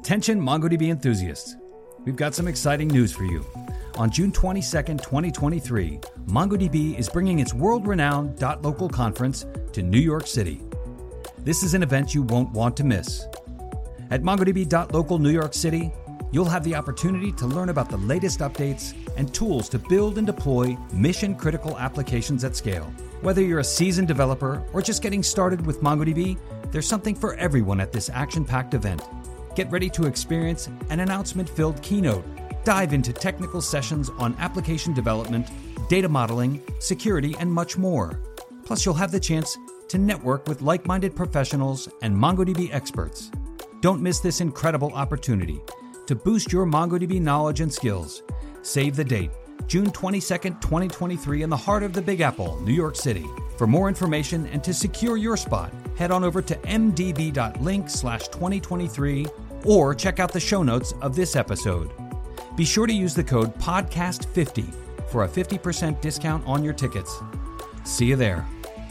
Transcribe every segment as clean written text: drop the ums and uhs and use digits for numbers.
Attention MongoDB enthusiasts. We've got some exciting news for you. On June 22nd, 2023, MongoDB is bringing its world-renowned .local conference to New York City. This is an event you won't want to miss. At MongoDB.local New York City, you'll have the opportunity to learn about the latest updates and tools to build and deploy mission-critical applications at scale. Whether you're a seasoned developer or just getting started with MongoDB, there's something for everyone at this action-packed event. Get ready to experience an announcement-filled keynote, dive into technical sessions on application development, data modeling, security, and much more. Plus, you'll have the chance to network with like-minded professionals and MongoDB experts. Don't miss this incredible opportunity to boost your MongoDB knowledge and skills. Save the date, June 22nd, 2023, in the heart of the Big Apple, New York City. For more information and to secure your spot, head on over to mdb.link/2023 or check out the show notes of this episode. Be sure to use the code PODCAST50 for a 50% discount on your tickets. See you there.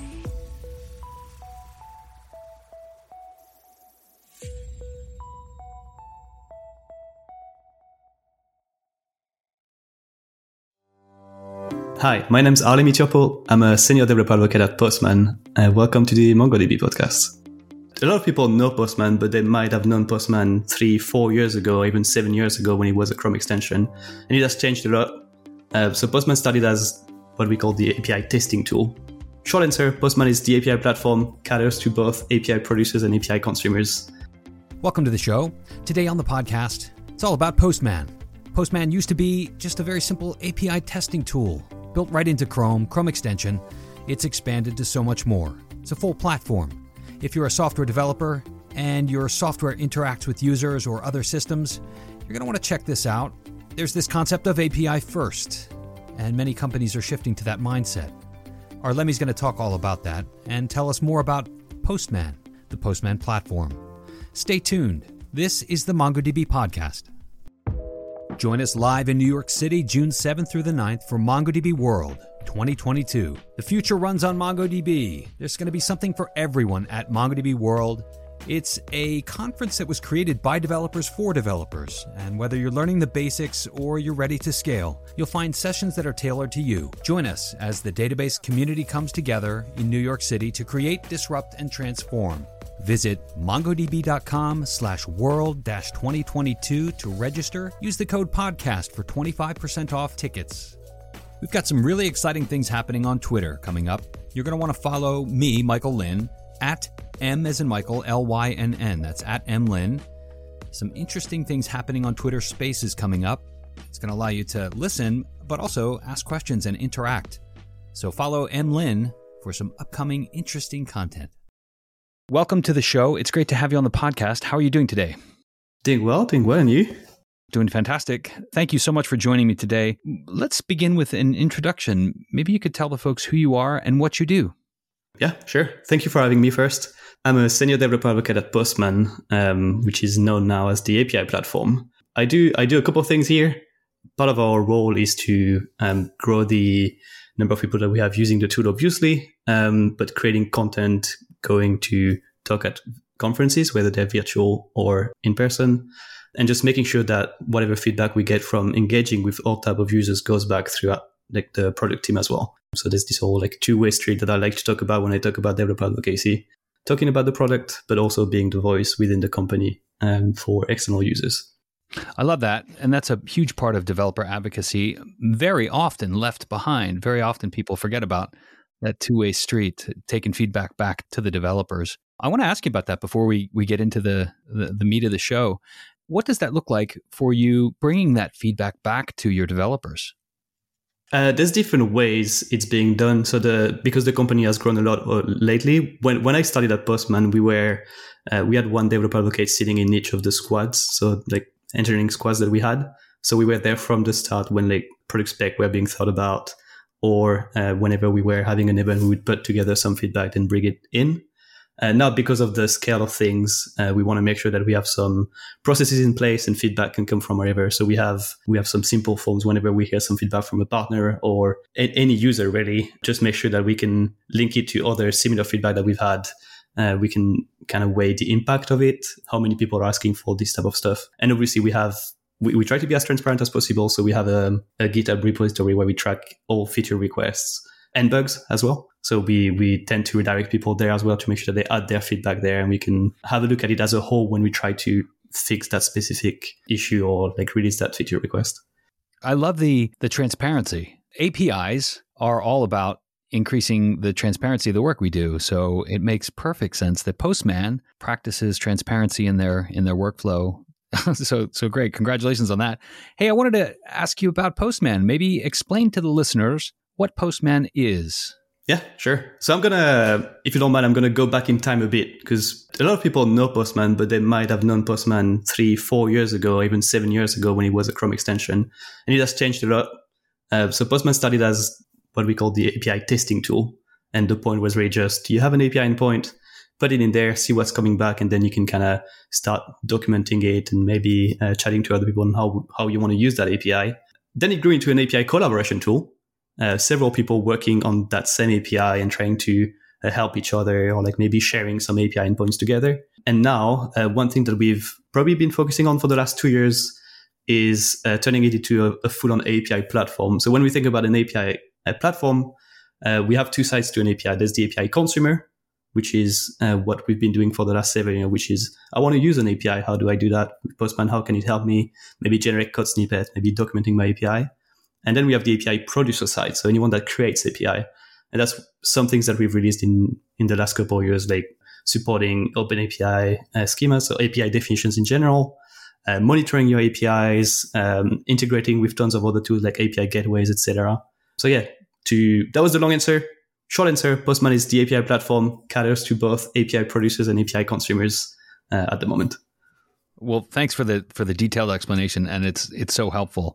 Hi, my name's Ali Mitropoulos. I'm a senior developer advocate at Postman. Welcome to the MongoDB podcast. A lot of people know Postman, but they might have known Postman 3-4 years ago, or even 7 years ago when it was a Chrome extension. And it has changed a lot. So Postman started as what we call the API testing tool. Short answer, Postman is the API platform, caters to both API producers and API consumers. Welcome to the show. Today on the podcast, it's all about Postman. Postman used to be just a very simple API testing tool. Built right into Chrome extension, it's expanded to so much more. It's a full platform. If you're a software developer and your software interacts with users or other systems, you're going to want to check this out. There's this concept of API first, and many companies are shifting to that mindset. Our Lemmy's going to talk all about that and tell us more about Postman, the Postman platform. Stay tuned. This is the MongoDB podcast. Join us live in New York City, June 7th through the 9th for MongoDB World 2022. The future runs on MongoDB. There's going to be something for everyone at MongoDB World. It's a conference that was created by developers for developers. And whether you're learning the basics or you're ready to scale, you'll find sessions that are tailored to you. Join us as the database community comes together in New York City to create, disrupt, and transform. Visit mongodb.com/world-2022 to register. Use the code PODCAST for 25% off tickets. We've got some really exciting things happening on Twitter coming up. You're going to want to follow me, Michael Lynn, at M as in Michael, L-Y-N-N. That's at MLynn. Some interesting things happening on Twitter Spaces coming up. It's going to allow you to listen, but also ask questions and interact. So follow MLynn for some upcoming interesting content. Welcome to the show. It's great to have you on the podcast. How are you doing today? Doing well, and you? Doing fantastic. Thank you so much for joining me today. Let's begin with an introduction. Maybe you could tell the folks who you are and what you do. Yeah, sure. Thank you for having me first. I'm a senior developer advocate at Postman, which is known now as the API platform. I do a couple of things here. Part of our role is to grow the number of people that we have using the tool, obviously, but creating content, going to talk at conferences, whether they're virtual or in person, and just making sure that whatever feedback we get from engaging with all type of users goes back throughout the product team as well. So there's this whole two-way street that I like to talk about when I talk about developer advocacy, talking about the product, but also being the voice within the company for external users. I love that. And that's a huge part of developer advocacy, very often left behind. Very often people forget about that two-way street, taking feedback back to the developers. I want to ask you about that before we get into the meat of the show. What does that look like for you bringing that feedback back to your developers? There's different ways it's being done. So because the company has grown a lot lately, when I started at Postman, we had one developer advocate sitting in each of the squads, so engineering squads that we had. So we were there from the start when product spec were being thought about, or whenever we were having an event, we would put together some feedback and bring it in. Now, because of the scale of things, we want to make sure that we have some processes in place and feedback can come from wherever. So we have some simple forms whenever we hear some feedback from a partner or any user, really. Just make sure that we can link it to other similar feedback that we've had We can kind of weigh the impact of it, how many people are asking for this type of stuff. And obviously we try to be as transparent as possible. So we have a GitHub repository where we track all feature requests and bugs as well. So we tend to redirect people there as well to make sure that they add their feedback there, and we can have a look at it as a whole when we try to fix that specific issue or like release that feature request. I love the transparency. APIs are all about increasing the transparency of the work we do. So it makes perfect sense that Postman practices transparency in their workflow. So great. Congratulations on that. Hey, I wanted to ask you about Postman. Maybe explain to the listeners what Postman is. Yeah, sure. So if you don't mind, I'm going to go back in time a bit, because a lot of people know Postman, but they might have known Postman 3-4 years ago, or even 7 years ago when it was a Chrome extension. And it has changed a lot. So Postman started as what we call the API testing tool. And the point was really just, you have an API endpoint, put it in there, see what's coming back, and then you can kind of start documenting it and maybe chatting to other people on how you want to use that API. Then it grew into an API collaboration tool. Several people working on that same API and trying to help each other, or like maybe sharing some API endpoints together. And now, one thing that we've probably been focusing on for the last 2 years is turning it into a full-on API platform. So when we think about an API platform, we have two sides to an API. There's the API consumer, which is what we've been doing for the last 7 years, which is, I want to use an API. How do I do that? With Postman, how can it help me? Maybe generate code snippet, maybe documenting my API. And then we have the API producer side, so anyone that creates API. And that's some things that we've released in the last couple of years, like supporting open API schemas, so API definitions in general, monitoring your APIs, integrating with tons of other tools like API gateways, etc. So yeah, that was the long answer. Short answer, Postman is the API platform, caters to both API producers and API consumers at the moment. Well, thanks for the detailed explanation, and it's so helpful.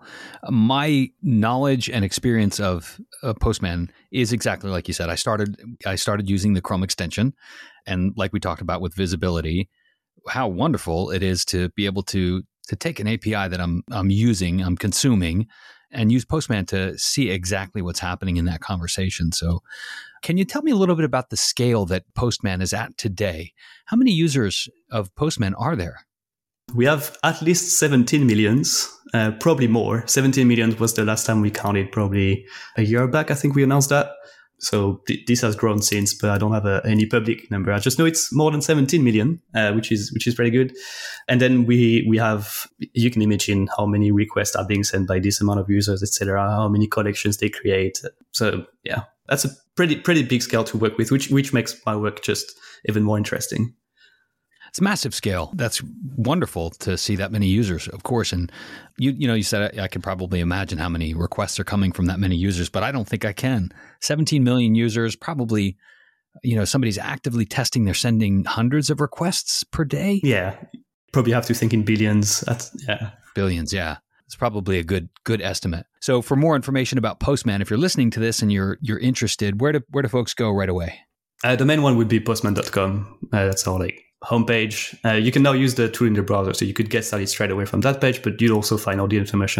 My knowledge and experience of Postman is exactly like you said. I started using the Chrome extension, and like we talked about with visibility, how wonderful it is to be able to take an API that I'm using, I'm consuming, and use Postman to see exactly what's happening in that conversation. So, can you tell me a little bit about the scale that Postman is at today? How many users of Postman are there? We have at least 17 millions, probably more. 17 million was the last time we counted, probably a year back. I think we announced that. So this has grown since, but I don't have any public number. I just know it's more than 17 million, which is pretty good. And then we have, you can imagine how many requests are being sent by this amount of users, etc. How many collections they create. So yeah, that's a pretty big scale to work with, which makes my work just even more interesting. It's massive scale. That's wonderful to see that many users, of course. And you said I could probably imagine how many requests are coming from that many users, but I don't think I can. 17 million users, probably, somebody's actively testing. They're sending hundreds of requests per day. Yeah, probably have to think in billions. Billions. Yeah, it's probably a good estimate. So for more information about Postman, if you're listening to this and you're interested, where do folks go right away? The main one would be postman.com. That's our homepage. You can now use the tool in the browser, so you could get started straight away from that page, but you'd also find all the information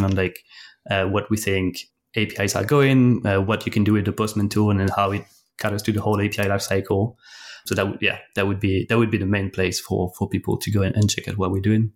on what we think APIs are going, what you can do with the Postman tool, and then how it caters to the whole API lifecycle. So that would be the main place for people to go and check out what we're doing.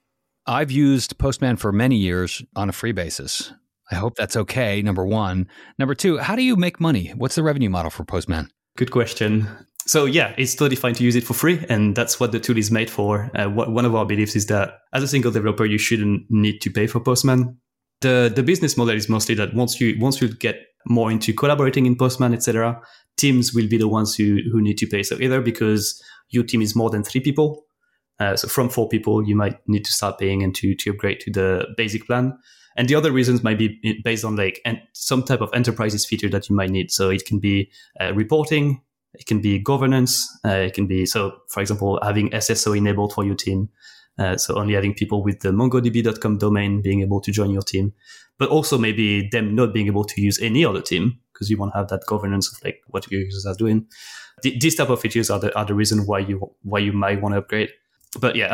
I've used Postman for many years on a free basis. I hope that's okay, number one. Number two, how do you make money? What's the revenue model for Postman? Good question. So yeah, it's totally fine to use it for free, and that's what the tool is made for. One of our beliefs is that as a single developer, you shouldn't need to pay for Postman. The business model is mostly that once you get more into collaborating in Postman, etc., teams will be the ones who need to pay. So either because your team is more than 3 people, so from 4 people, you might need to start paying and to upgrade to the basic plan. And the other reasons might be based on some type of enterprises feature that you might need. So it can be reporting, it can be governance, it can be, so for example, having SSO enabled for your team. So only having people with the mongodb.com domain being able to join your team, but also maybe them not being able to use any other team because you want to have that governance of what your users are doing. These type of features are the reason why you might want to upgrade. But yeah,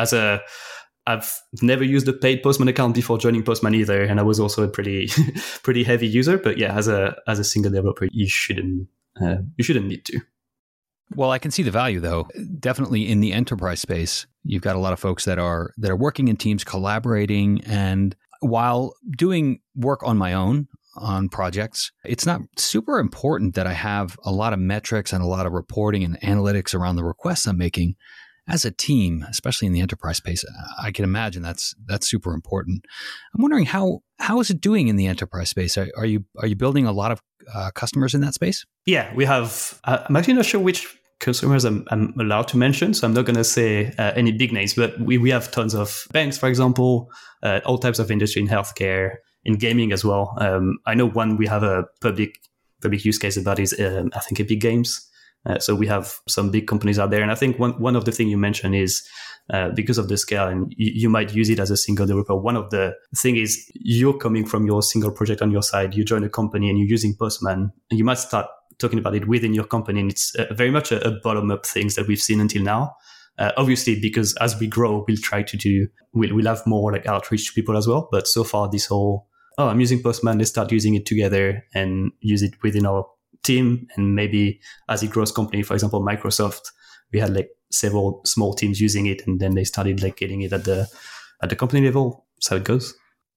I've never used a paid Postman account before joining Postman either, and I was also a pretty heavy user. But yeah, as a single developer, you shouldn't need to. Well, I can see the value, though. Definitely in the enterprise space, you've got a lot of folks that are working in teams, collaborating, and while doing work on my own on projects, it's not super important that I have a lot of metrics and a lot of reporting and analytics around the requests I'm making. As a team, especially in the enterprise space, I can imagine that's super important. I'm wondering how is it doing in the enterprise space? Are you building a lot of customers in that space? Yeah, we have. I'm actually not sure which customers I'm allowed to mention, so I'm not going to say any big names. But we have tons of banks, for example, all types of industry in healthcare, in gaming as well. I know one we have a public use case about is I think Epic Games. So we have some big companies out there. And I think one of the things you mentioned is because of the scale, and you might use it as a single developer. One of the thing is you're coming from your single project on your side, you join a company and you're using Postman, and you might start talking about it within your company. And it's very much a bottom-up things that we've seen until now. Obviously, because as we grow, we'll have more like outreach to people as well. But so far, this whole, I'm using Postman, let's start using it together and use it within our team. And maybe as it grows company, for example, Microsoft, we had like several small teams using it, and then they started like getting it at the company level. That's how it goes.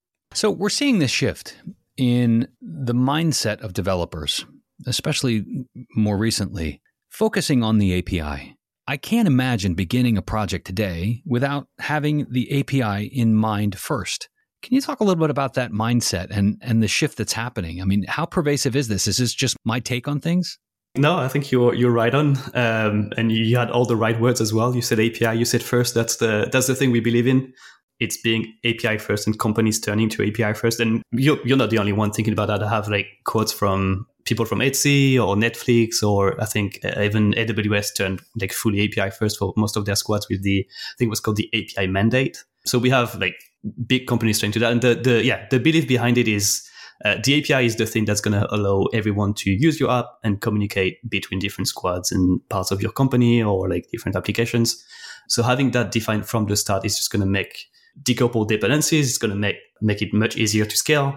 So we're seeing this shift in the mindset of developers, especially more recently, focusing on the API. I can't imagine beginning a project today without having the API in mind first. Can you talk a little bit about that mindset and the shift that's happening? I mean, how pervasive is this? Is this just my take on things? No, I think you're right on, and you had all the right words as well. You said API, you said first. That's the thing we believe in. It's being API first, and companies turning to API first. And you're not the only one thinking about that. I have like quotes from people from Etsy or Netflix, or I think even AWS turned like fully API first for most of their squads with I think it was called the API mandate. So we have like big companies trying to do that. And the belief behind it is the API is the thing that's going to allow everyone to use your app and communicate between different squads and parts of your company or like different applications. So having that defined from the start is just going to make decouple dependencies. It's going to make it much easier to scale.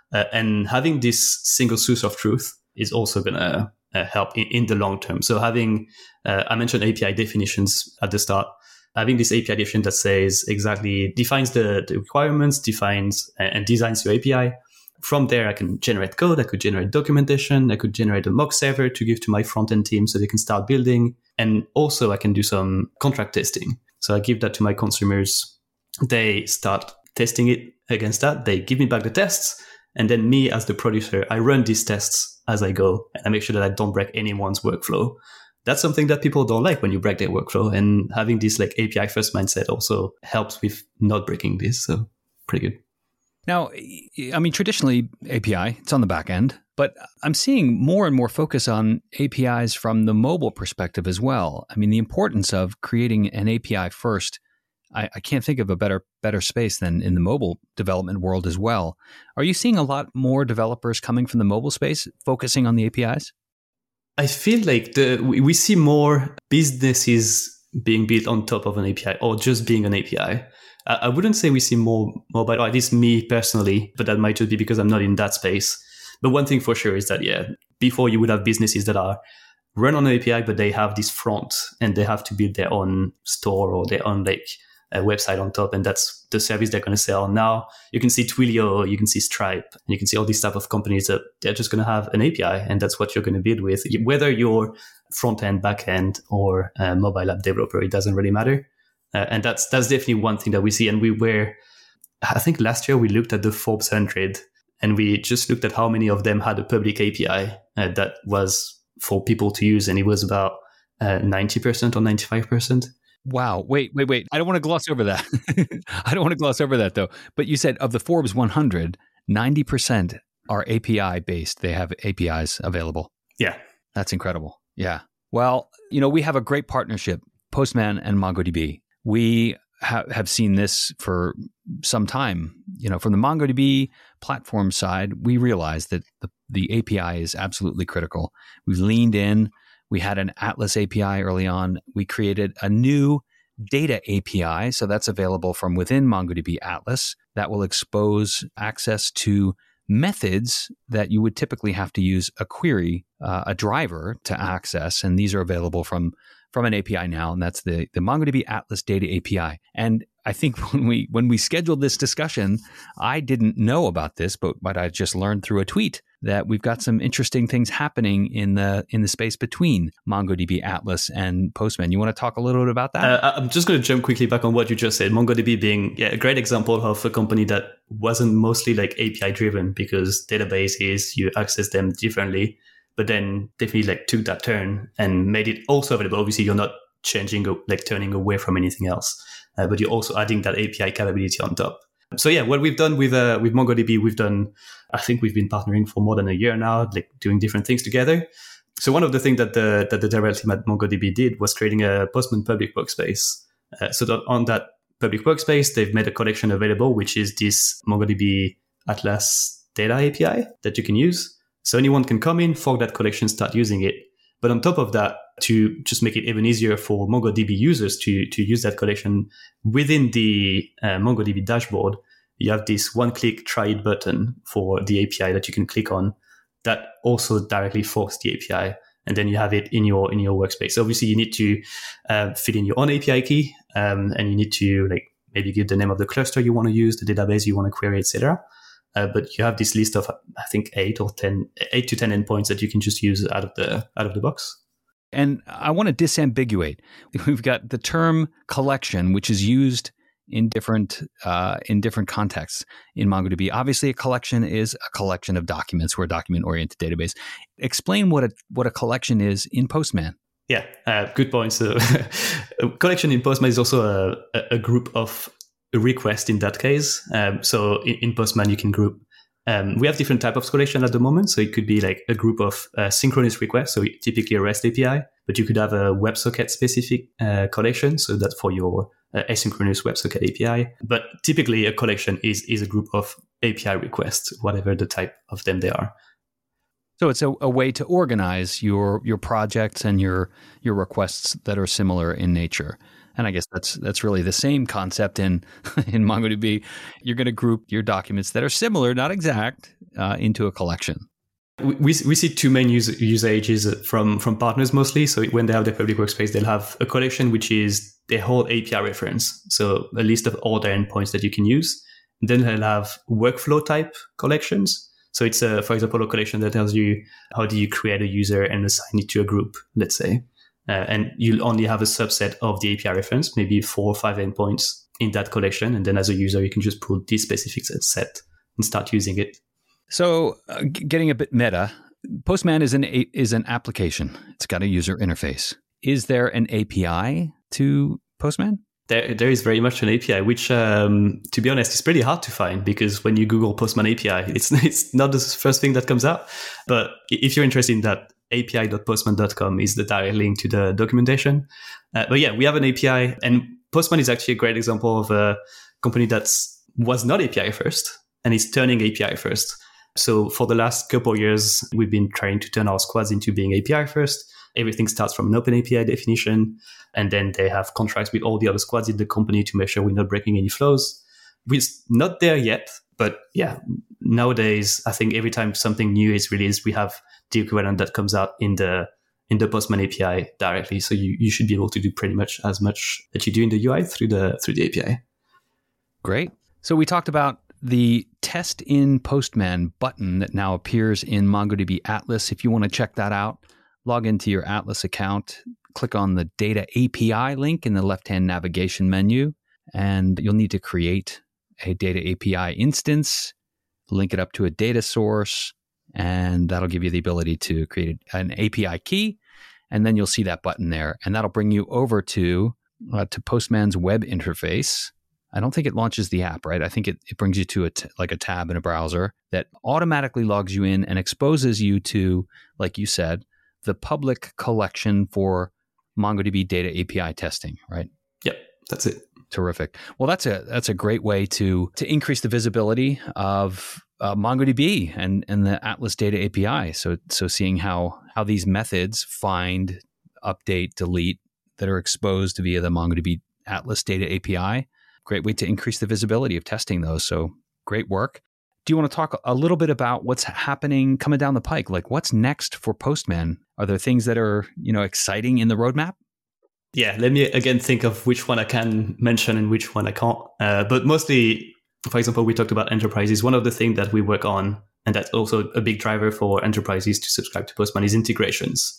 And having this single source of truth is also going to help in the long term. So having, I mentioned API definitions at the start. Having this API definition that says exactly defines the requirements, defines and designs your API. From there, I can generate code. I could generate documentation. I could generate a mock server to give to my front-end team so they can start building. And also, I can do some contract testing. So I give that to my consumers. They start testing it against that. They give me back the tests. And then me, as the producer, I run these tests as I go. And I make sure that I don't break anyone's workflow. That's something that people don't like when you break their workflow. And having this like API first mindset also helps with not breaking this. So pretty good. Now, I mean, traditionally API, it's on the back end, but I'm seeing more and more focus on APIs from the mobile perspective as well. I mean, the importance of creating an API first, I can't think of a better space than in the mobile development world as well. Are you seeing a lot more developers coming from the mobile space focusing on the APIs? I feel like we see more businesses being built on top of an API or just being an API. I wouldn't say we see more mobile, or at least me personally, but that might just be because I'm not in that space. But one thing for sure is that, before you would have businesses that are run on an API, but they have this front and they have to build their own store or their own a website on top, and that's the service they're going to sell. Now you can see Twilio, you can see Stripe, and you can see all these type of companies that they're just going to have an API, and that's what you're going to build with. Whether you're front end, back end, or mobile app developer, it doesn't really matter. And that's definitely one thing that we see. And I think last year we looked at the Forbes 100, and we just looked at how many of them had a public API that was for people to use, and it was about 90% or 95%. Wow. Wait. I don't want to gloss over that. I don't want to gloss over that, though. But you said of the Forbes 100, 90% are API based. They have APIs available. Yeah. That's incredible. Yeah. Well, we have a great partnership, Postman and MongoDB. We have seen this for some time. From the MongoDB platform side, we realized that the API is absolutely critical. We've leaned in. We had an Atlas API early on. We created a new data API. So that's available from within MongoDB Atlas that will expose access to methods that you would typically have to use a query, a driver to access. And these are available from an API now, and that's the MongoDB Atlas Data API. And I think when we scheduled this discussion, I didn't know about this, but I just learned through a tweet that we've got some interesting things happening in the space between MongoDB Atlas and Postman. You want to talk a little bit about that? I'm just going to jump quickly back on what you just said. MongoDB being a great example of a company that wasn't mostly like API driven, because databases, you access them differently, but then definitely like took that turn and made it also available. Obviously, you're not changing, like turning away from anything else, but you're also adding that API capability on top. So yeah, what we've done with MongoDB, I think we've been partnering for more than a year now, like doing different things together. So one of the things that the dev team at MongoDB did was creating a Postman public workspace. So that on that public workspace, they've made a collection available, which is this MongoDB Atlas Data API that you can use. So anyone can come in, fork that collection, start using it. But on top of that, to just make it even easier for MongoDB users to use that collection within the MongoDB dashboard, you have this one-click try it button for the API that you can click on that also directly forks the API. And then you have it in your workspace. So obviously, you need to fill in your own API key, and you need to like maybe give the name of the cluster you want to use, the database you want to query, etc. But you have this list of, I think, 8 to 10 endpoints that you can just use out of the box. And I want to disambiguate. We've got the term collection, which is used in different contexts in MongoDB. Obviously, a collection is a collection of documents. We're a document-oriented database. Explain what a collection is in Postman. Yeah, good point. So a collection in Postman is also a group of requests in that case. So in Postman, you can group. We have different types of collection at the moment. So it could be like a group of synchronous requests. So typically a REST API, but you could have a WebSocket specific collection. So that's for your asynchronous WebSocket API. But typically a collection is a group of API requests, whatever the type of them they are. So it's a way to organize your projects and your requests that are similar in nature. And I guess that's really the same concept in MongoDB. You're going to group your documents that are similar, not exact, into a collection. We see two main usages from partners mostly. So when they have their public workspace, they'll have a collection, which is their whole API reference. So a list of all the endpoints that you can use. And then they'll have workflow type collections. So it's, for example, a collection that tells you how do you create a user and assign it to a group, let's say. And you'll only have a subset of the API reference, maybe 4 or 5 endpoints in that collection. And then as a user, you can just pull this specific set and start using it. So getting a bit meta, Postman is an application. It's got a user interface. Is there an API to Postman? There is very much an API, which, to be honest, is pretty hard to find, because when you Google Postman API, it's not the first thing that comes up. But if you're interested in that, api.postman.com is the direct link to the documentation. But yeah, we have an API, and Postman is actually a great example of a company that was not API first and is turning API first. So for the last couple of years, we've been trying to turn our squads into being API first. Everything starts from an open API definition, and then they have contracts with all the other squads in the company to make sure we're not breaking any flows. We're not there yet, but yeah, nowadays, I think every time something new is released, we have the equivalent that comes out in the Postman API directly. So you should be able to do pretty much as much that you do in the UI through the API. Great. So we talked about the Test in Postman button that now appears in MongoDB Atlas. If you want to check that out, log into your Atlas account, click on the Data API link in the left-hand navigation menu, and you'll need to create a Data API instance, link it up to a data source, and that'll give you the ability to create an API key, and then you'll see that button there, and that'll bring you over to Postman's web interface. I don't think it launches the app, right? I think it brings you to a tab in a browser that automatically logs you in and exposes you to, like you said, the public collection for MongoDB Data API testing, right? Yep, that's it. Terrific. Well, that's a great way to increase the visibility of MongoDB and the Atlas Data API. So seeing how these methods find, update, delete that are exposed via the MongoDB Atlas Data API. Great way to increase the visibility of testing those. So great work. Do you want to talk a little bit about what's happening coming down the pike? Like what's next for Postman? Are there things that are, exciting in the roadmap? Yeah, let me again think of which one I can mention and which one I can't. But mostly, for example, we talked about enterprises. One of the things that we work on, and that's also a big driver for enterprises to subscribe to Postman, is integrations.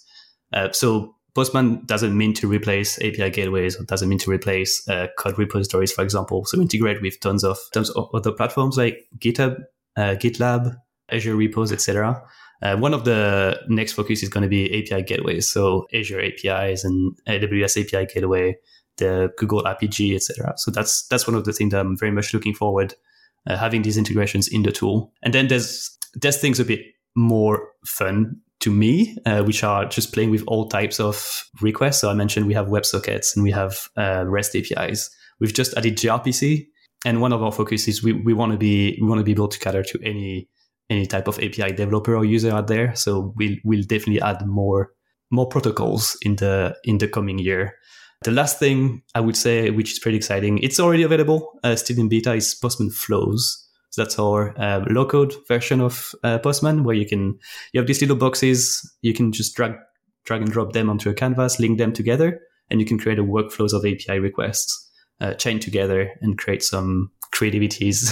So Postman doesn't mean to replace API gateways, or doesn't mean to replace code repositories, for example. So integrate with tons of other platforms like GitHub, GitLab, Azure repos, etc. One of the next focus is going to be API gateways. So Azure APIs and AWS API gateway, the Google RPG, etc. So that's one of the things that I'm very much looking forward, having these integrations in the tool. And then there's things a bit more fun to me, which are just playing with all types of requests. So I mentioned we have WebSockets and we have REST APIs. We've just added gRPC, and one of our focus is we want to be able to cater to any type of API developer or user out there. So we'll definitely add more protocols in the coming year. The last thing I would say, which is pretty exciting, it's already available, still in beta, is Postman Flows. So that's our low-code version of Postman, where you have these little boxes. You can just drag and drop them onto a canvas, link them together, and you can create a workflows of API requests, chain together, and create some creativities.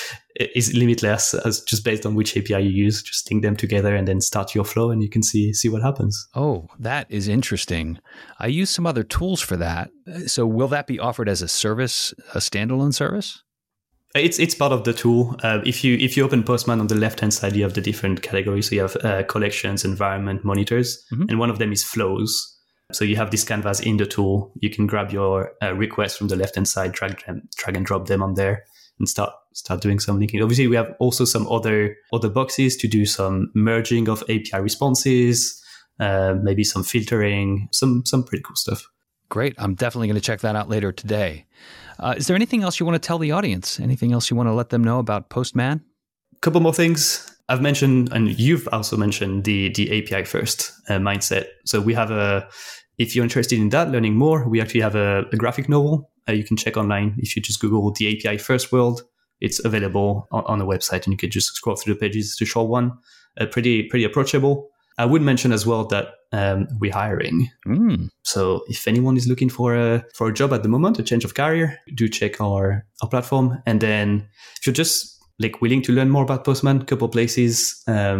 Is limitless, as just based on which API you use. Just link them together and then start your flow, and you can see what happens. Oh, that is interesting. I use some other tools for that. So will that be offered as a service, a standalone service? It's part of the tool. If you open Postman, on the left-hand side, you have the different categories. So you have collections, environment, monitors, and one of them is flows. So you have this canvas in the tool. You can grab your requests from the left-hand side, drag and drop them on there, and start doing some linking. Obviously, we have also some other boxes to do some merging of API responses, maybe some filtering, some pretty cool stuff. Great. I'm definitely going to check that out later today. Is there anything else you want to tell the audience? Anything else you want to let them know about Postman? A couple more things. I've mentioned, and you've also mentioned, the API first mindset. So we have if you're interested in that, learning more, we actually have a graphic novel you can check online. If you just Google the API first world, it's available on the website, and you can just scroll through the pages. It's a short one, pretty approachable. I would mention as well that we're hiring. So if anyone is looking for a job at the moment, a change of career, do check our platform. And then if you're just willing to learn more about Postman, couple places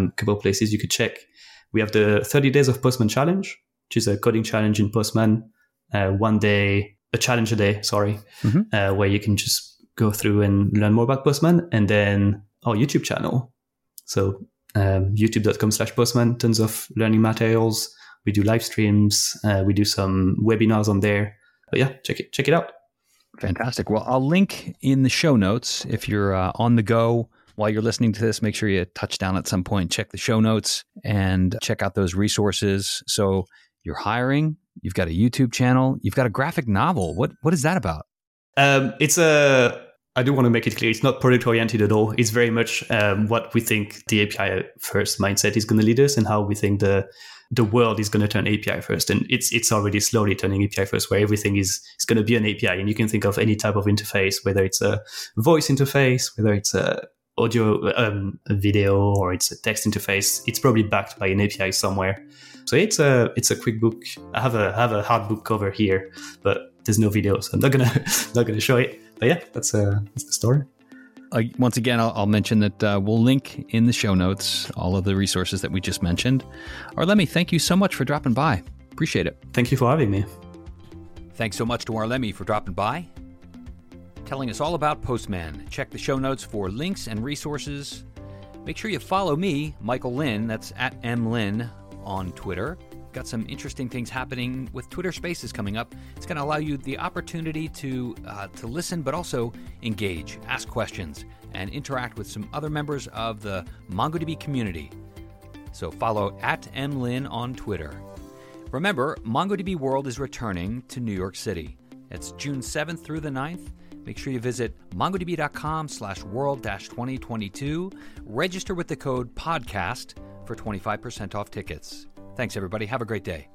you could check. We have the 30 Days of Postman Challenge, which is a coding challenge in Postman, a challenge a day, where you can just go through and learn more about Postman. And then our YouTube channel. So youtube.com/Postman, tons of learning materials. We do live streams. We do some webinars on there. But yeah, check it out. Fantastic. Well, I'll link in the show notes. If you're on the go while you're listening to this, make sure you touch down at some point, check the show notes, and check out those resources. So you're hiring, you've got a YouTube channel, you've got a graphic novel. What is that about? I do want to make it clear, it's not product-oriented at all. It's very much what we think the API-first mindset is going to lead us, and how we think the world is going to turn API-first. And it's already slowly turning API-first, where everything is going to be an API. And you can think of any type of interface, whether it's a voice interface, whether it's a audio, a video, or it's a text interface. It's probably backed by an API somewhere. So it's a quick book. I have a hard book cover here, but there's no video, so I'm not gonna show it. But yeah, that's the story. Once again, I'll mention that we'll link in the show notes all of the resources that we just mentioned. Arlemi, thank you so much for dropping by. Appreciate it. Thank you for having me. Thanks so much to Arlemi for dropping by, telling us all about Postman. Check the show notes for links and resources. Make sure you follow me, Michael Lynn, that's at mlynn on Twitter. Got some interesting things happening with Twitter Spaces coming up. It's going to allow you the opportunity to listen, but also engage, ask questions, and interact with some other members of the MongoDB community. So follow at mlynn on Twitter. Remember, MongoDB World is returning to New York City. It's June 7th through the 9th. Make sure you visit mongodb.com/world-2022. Register with the code PODCAST for 25% off tickets. Thanks, everybody. Have a great day.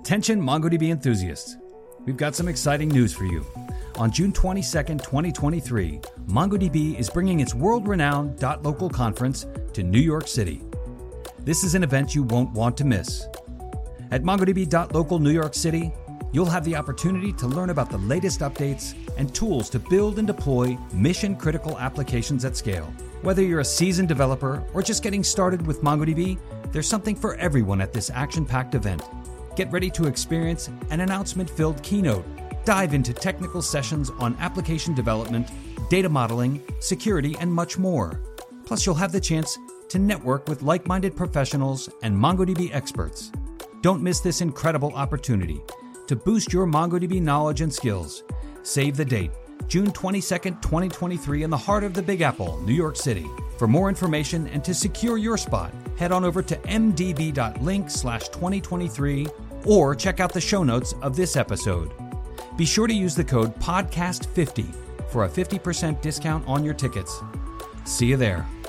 Attention MongoDB enthusiasts. We've got some exciting news for you. On June 22nd, 2023, MongoDB is bringing its world-renowned .local conference to New York City. This is an event you won't want to miss. At MongoDB.local New York City, you'll have the opportunity to learn about the latest updates and tools to build and deploy mission-critical applications at scale. Whether you're a seasoned developer or just getting started with MongoDB, there's something for everyone at this action-packed event. Get ready to experience an announcement-filled keynote, dive into technical sessions on application development, data modeling, security, and much more. Plus, you'll have the chance to network with like-minded professionals and MongoDB experts. Don't miss this incredible opportunity to boost your MongoDB knowledge and skills. Save the date, June 22nd, 2023, in the heart of the Big Apple, New York City. For more information and to secure your spot, head on over to mdb.link/2023 or check out the show notes of this episode. Be sure to use the code PODCAST50 for a 50% discount on your tickets. See you there.